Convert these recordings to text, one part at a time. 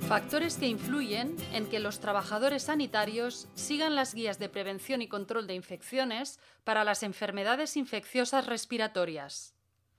Factores que influyen en que los trabajadores sanitarios sigan las guías de prevención y control de infecciones para las enfermedades infecciosas respiratorias.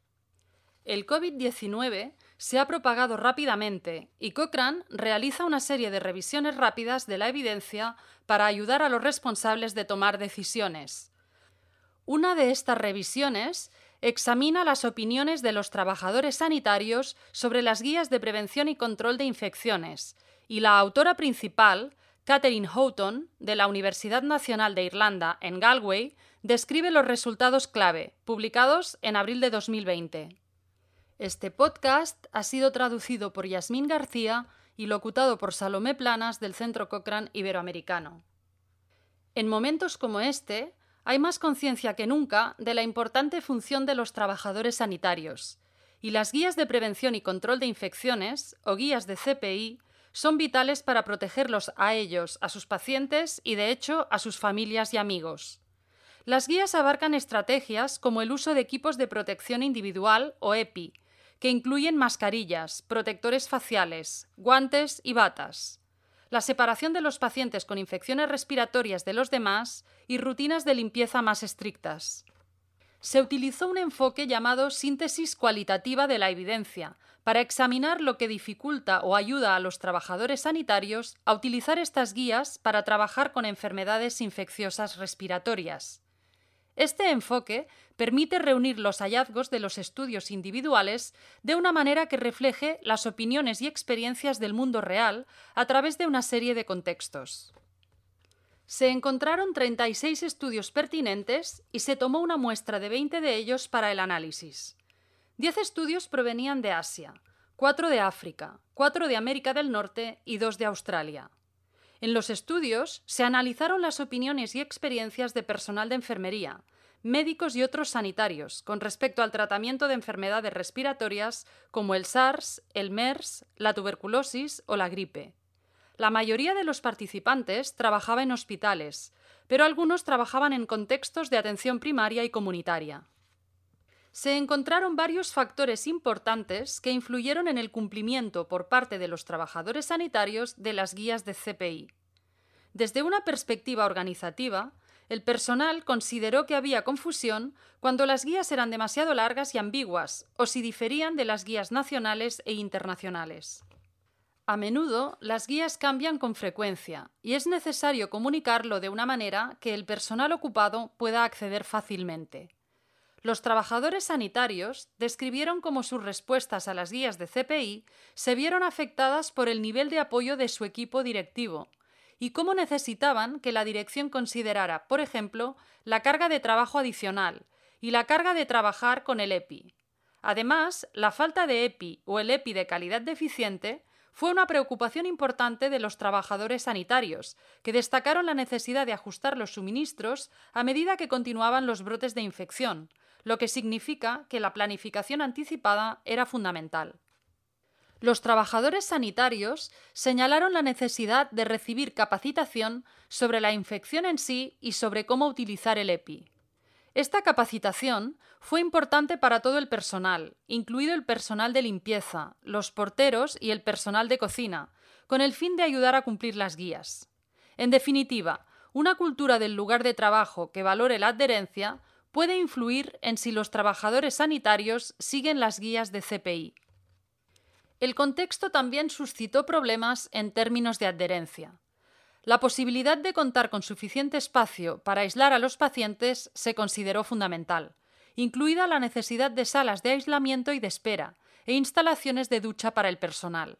El COVID-19 se ha propagado rápidamente y Cochrane realiza una serie de revisiones rápidas de la evidencia para ayudar a los responsables de tomar decisiones. Una de estas revisiones examina las opiniones de los trabajadores sanitarios sobre las guías de prevención y control de infecciones, y la autora principal, Catherine Houghton, de la Universidad Nacional de Irlanda en Galway, describe los resultados clave, publicados en abril de 2020. Este podcast ha sido traducido por Yasmín García y locutado por Salomé Planas del Centro Cochrane Iberoamericano. En momentos como este, hay más conciencia que nunca de la importante función de los trabajadores sanitarios, y las guías de prevención y control de infecciones, o guías de CPI, son vitales para protegerlos a ellos, a sus pacientes y, de hecho, a sus familias y amigos. Las guías abarcan estrategias como el uso de equipos de protección individual, o EPI, que incluyen mascarillas, protectores faciales, guantes y batas, la separación de los pacientes con infecciones respiratorias de los demás y rutinas de limpieza más estrictas. Se utilizó un enfoque llamado síntesis cualitativa de la evidencia para examinar lo que dificulta o ayuda a los trabajadores sanitarios a utilizar estas guías para trabajar con enfermedades infecciosas respiratorias. Este enfoque permite reunir los hallazgos de los estudios individuales de una manera que refleje las opiniones y experiencias del mundo real a través de una serie de contextos. Se encontraron 36 estudios pertinentes y se tomó una muestra de 20 de ellos para el análisis. 10 estudios provenían de Asia, 4 de África, 4 de América del Norte y 2 de Australia. En los estudios se analizaron las opiniones y experiencias de personal de enfermería, médicos y otros sanitarios con respecto al tratamiento de enfermedades respiratorias como el SARS, el MERS, la tuberculosis o la gripe. La mayoría de los participantes trabajaba en hospitales, pero algunos trabajaban en contextos de atención primaria y comunitaria. Se encontraron varios factores importantes que influyeron en el cumplimiento por parte de los trabajadores sanitarios de las guías de CPI. Desde una perspectiva organizativa, el personal consideró que había confusión cuando las guías eran demasiado largas y ambiguas o si diferían de las guías nacionales e internacionales. A menudo, las guías cambian con frecuencia y es necesario comunicarlo de una manera que el personal ocupado pueda acceder fácilmente. Los trabajadores sanitarios describieron cómo sus respuestas a las guías de CPI se vieron afectadas por el nivel de apoyo de su equipo directivo y cómo necesitaban que la dirección considerara, por ejemplo, la carga de trabajo adicional y la carga de trabajar con el EPI. Además, la falta de EPI o el EPI de calidad deficiente fue una preocupación importante de los trabajadores sanitarios, que destacaron la necesidad de ajustar los suministros a medida que continuaban los brotes de infección, lo que significa que la planificación anticipada era fundamental. Los trabajadores sanitarios señalaron la necesidad de recibir capacitación sobre la infección en sí y sobre cómo utilizar el EPI. Esta capacitación fue importante para todo el personal, incluido el personal de limpieza, los porteros y el personal de cocina, con el fin de ayudar a cumplir las guías. En definitiva, una cultura del lugar de trabajo que valore la adherencia puede influir en si los trabajadores sanitarios siguen las guías de CPI. El contexto también suscitó problemas en términos de adherencia. La posibilidad de contar con suficiente espacio para aislar a los pacientes se consideró fundamental, incluida la necesidad de salas de aislamiento y de espera e instalaciones de ducha para el personal.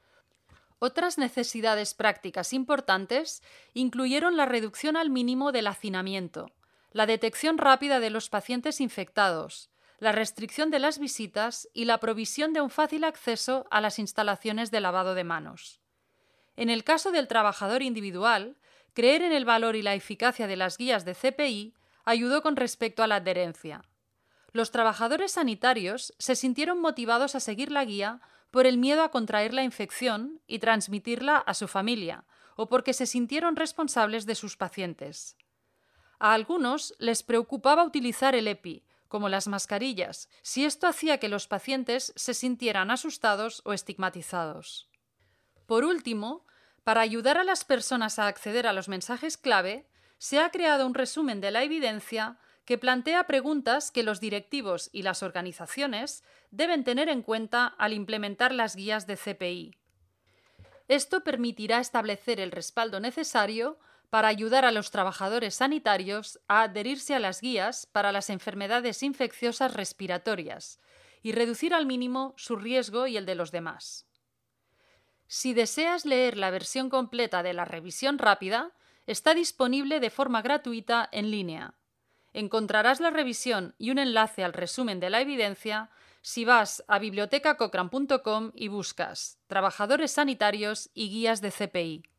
Otras necesidades prácticas importantes incluyeron la reducción al mínimo del hacinamiento, la detección rápida de los pacientes infectados, la restricción de las visitas y la provisión de un fácil acceso a las instalaciones de lavado de manos. En el caso del trabajador individual, creer en el valor y la eficacia de las guías de CPI ayudó con respecto a la adherencia. Los trabajadores sanitarios se sintieron motivados a seguir la guía por el miedo a contraer la infección y transmitirla a su familia, o porque se sintieron responsables de sus pacientes. A algunos les preocupaba utilizar el EPI, como las mascarillas, si esto hacía que los pacientes se sintieran asustados o estigmatizados. Por último, para ayudar a las personas a acceder a los mensajes clave, se ha creado un resumen de la evidencia que plantea preguntas que los directivos y las organizaciones deben tener en cuenta al implementar las guías de CPI. Esto permitirá establecer el respaldo necesario para ayudar a los trabajadores sanitarios a adherirse a las guías para las enfermedades infecciosas respiratorias y reducir al mínimo su riesgo y el de los demás. Si deseas leer la versión completa de la revisión rápida, está disponible de forma gratuita en línea. Encontrarás la revisión y un enlace al resumen de la evidencia si vas a bibliotecacochrane.com y buscas Trabajadores sanitarios y guías de CPI.